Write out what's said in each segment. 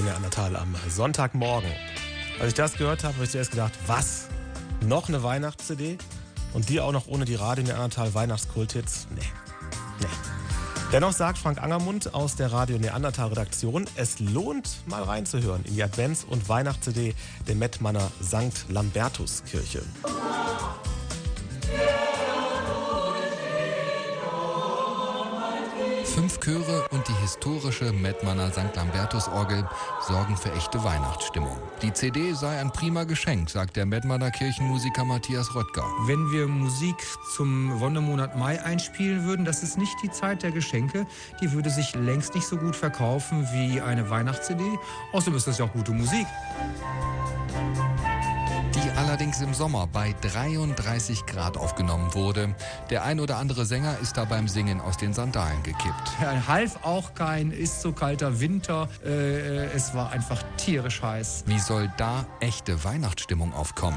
Radio Neandertal am Sonntagmorgen. Als ich das gehört habe ich zuerst gedacht, was? Noch eine Weihnachts-CD? Und die auch noch ohne die Radio Neandertal Weihnachtskulthits? Nee. Dennoch sagt Frank Angermund aus der Radio Neandertal Redaktion, es lohnt mal reinzuhören in die Advents- und Weihnachts-CD der Mettmanner St. Lambertus-Kirche. 5 Chöre und die historische Mettmanner St. Lambertus-Orgel sorgen für echte Weihnachtsstimmung. Die CD sei ein prima Geschenk, sagt der Mettmanner Kirchenmusiker Matthias Röttger. Wenn wir Musik zum Wonnemonat Mai einspielen würden, das ist nicht die Zeit der Geschenke. Die würde sich längst nicht so gut verkaufen wie eine Weihnachts-CD. Außerdem ist das ja auch gute Musik. Die allerdings im Sommer bei 33 Grad aufgenommen wurde. Der ein oder andere Sänger ist da beim Singen aus den Sandalen gekippt. Half auch kein, ist so kalter Winter. Es war einfach tierisch heiß. Wie soll da echte Weihnachtsstimmung aufkommen?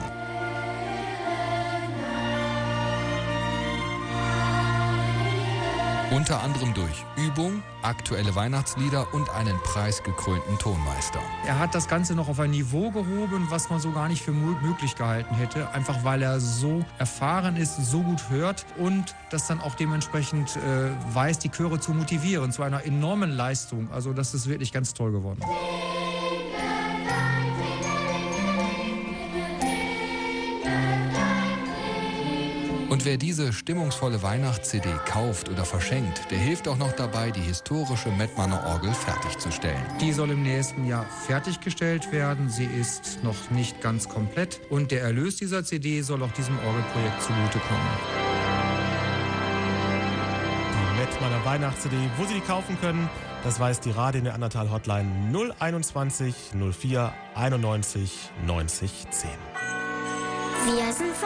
Unter anderem durch Übung, aktuelle Weihnachtslieder und einen preisgekrönten Tonmeister. Er hat das Ganze noch auf ein Niveau gehoben, was man so gar nicht für möglich gehalten hätte. Einfach weil er so erfahren ist, so gut hört und das dann auch dementsprechend weiß, die Chöre zu motivieren zu einer enormen Leistung. Also das ist wirklich ganz toll geworden. Und wer diese stimmungsvolle Weihnachts-CD kauft oder verschenkt, der hilft auch noch dabei, die historische Mettmanner Orgel fertigzustellen. Die soll im nächsten Jahr fertiggestellt werden. Sie ist noch nicht ganz komplett. Und der Erlös dieser CD soll auch diesem Orgelprojekt zugutekommen. Die Mettmanner Weihnachts-CD, wo Sie die kaufen können, das weiß die Radio Neandertal Hotline 021 04 91 90 10. Wir sind